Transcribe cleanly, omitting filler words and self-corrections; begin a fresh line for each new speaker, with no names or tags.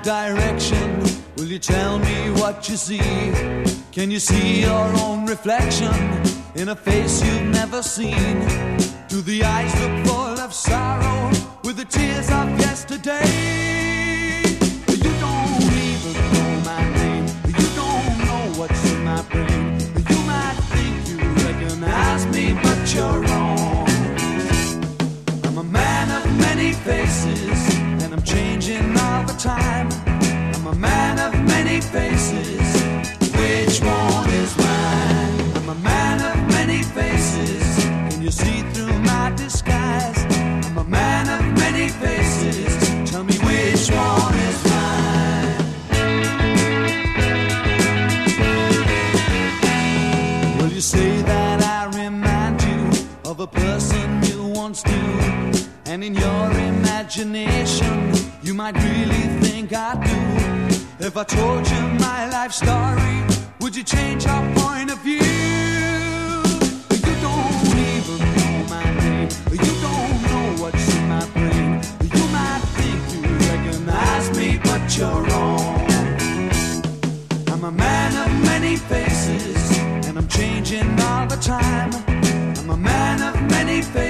direction. Will you tell me what you see? Can you see your own reflection in a face you've never seen? Do the eyes look full of sorrow with the tears of yesterday? You don't even know my name. You don't know what's in my brain. You might think you recognize me, but you're wrong. I'm a man of many faces, and I'm changing all the time. I'm a man of many faces. Which one is mine? I'm a man of many faces. Can you see through my disguise? I'm a man of many faces. Tell me which one is mine. Will you say that I remind you of a person you once knew? And in your imagination, you might really think I do. If I told you my life story, would you change your point of view? You don't even know my name. You don't know what's in my brain. You might think you recognize me, but you're wrong. I'm a man of many faces, and I'm changing all the time. I'm a man of many faces.